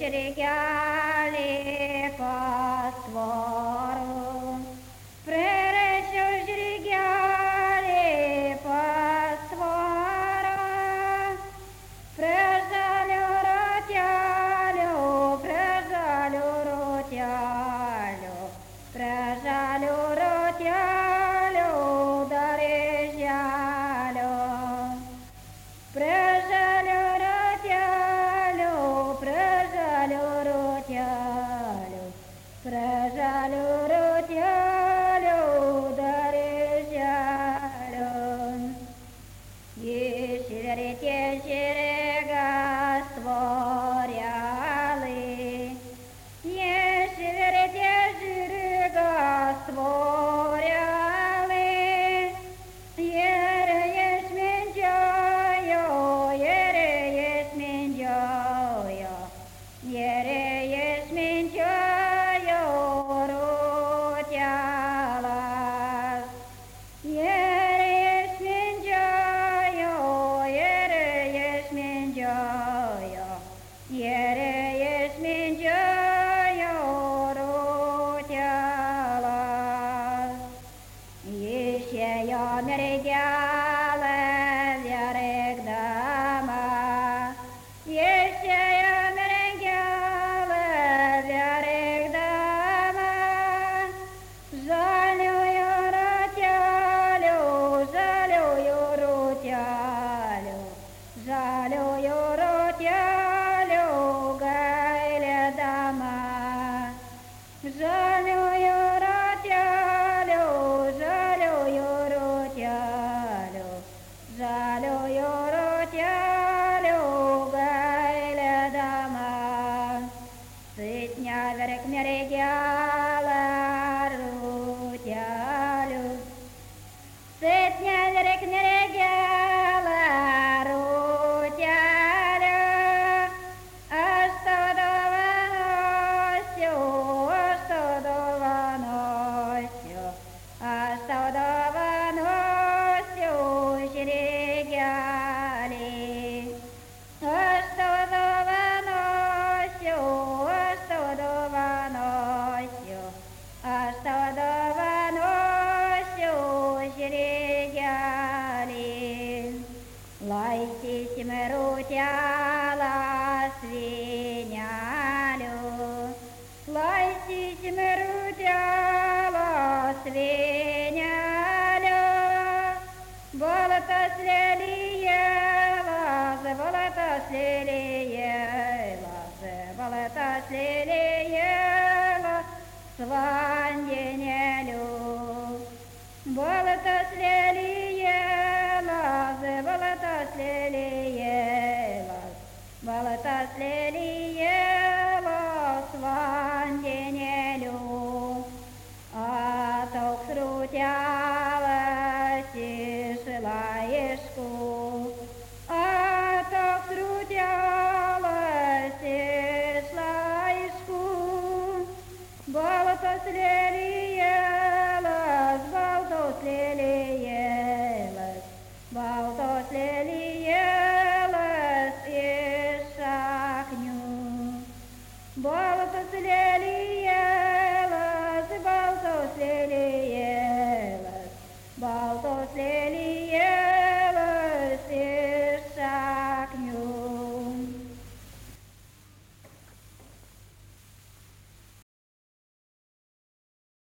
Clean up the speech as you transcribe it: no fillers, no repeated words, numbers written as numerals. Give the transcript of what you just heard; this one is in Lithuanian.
žirgelį pasvarų. Pririšiu žirgelį pasvarą, prie žalių ratelių, prie žalių ratelių, prie žalių ratelių darželio. Prie žalių ratelių, prie žalių ratelių, prie žalių ratelių darželio. Išvirtė žirgas tvorelį, išvirtė žirgas tvorelį, ir išmindžiojo, ir išmindžiojo, ir išmindžiojo rotelas. Ir išmindžiojo, ir išmindžiojo, ir išmindžiojo rotelas. Išėjo mergelė verkdama, išėjo mergelė verkdama, žaliojo ratelių, žaliojo ratelių, žaliojo ratelių gailėdama. Žaliojo ratelių, žaliojo ratelių, žaliojo ratelių gailėdama. Sitnia verk mergelė ratelių, sitnia verk mergelė ratelių. Aš tau dovanosiu, aš tau dovanosiu, aš tau dovanosiu žirgelį. Aš tau dovanosiu, aš tau dovanosiu, aš tau dovanosiu žirgelį. Laistysim rutelą svinelių, laistysim rutelą svinelių. Baltas lelijėlas, baltas lelijėlas, baltas lelijėlas vandenėliu. Baltas lelijėlas, baltas lelijėlas, baltas lelijėlas vandenėliu. Ataugs rutelas iš laiškų,